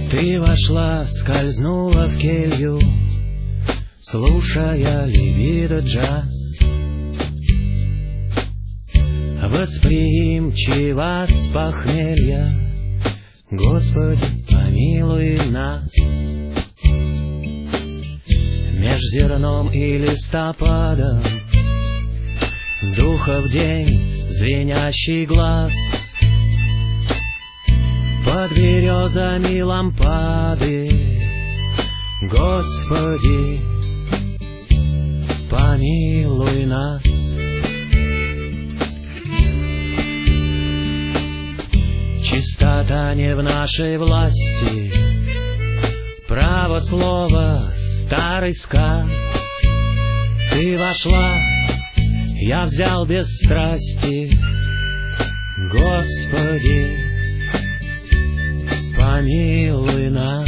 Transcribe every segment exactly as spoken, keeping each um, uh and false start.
Ты вошла, скользнула в келью, слушая либидо джаз. Восприимчива с похмелья, Господи, помилуй нас. Меж зерном и листопадом Духов день, звенящий глаз. Под березами лампады, Господи, помилуй нас. Чистота не в нашей власти, право слова — старый сказ. Ты вошла, я взял без страсти, Господи, помилуй нас.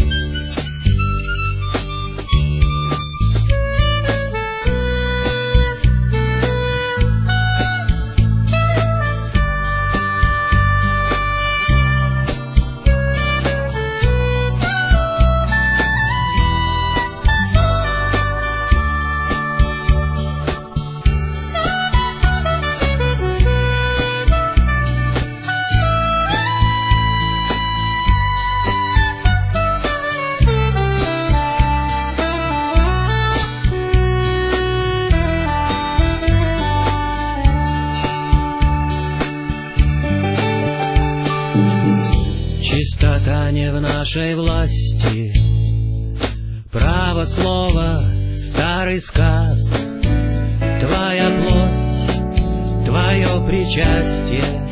Чистота не в нашей власти, право слова — старый сказ. Твоя плоть, Твое причастие,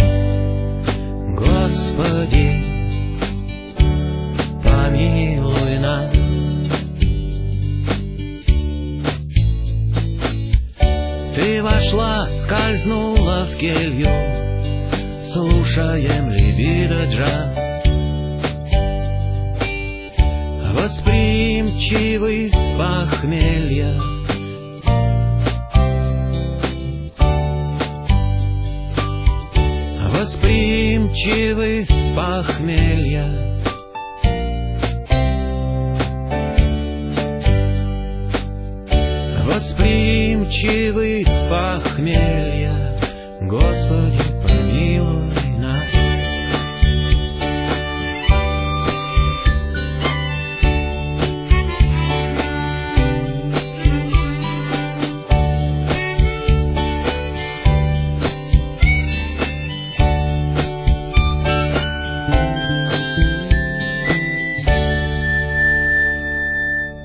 Господи, помилуй нас. Ты вошла, скользнула в келью, слушаем либидо джаз. Восприимчивый с похмелья, Восприимчивый с похмелья, Восприимчивый с похмелья.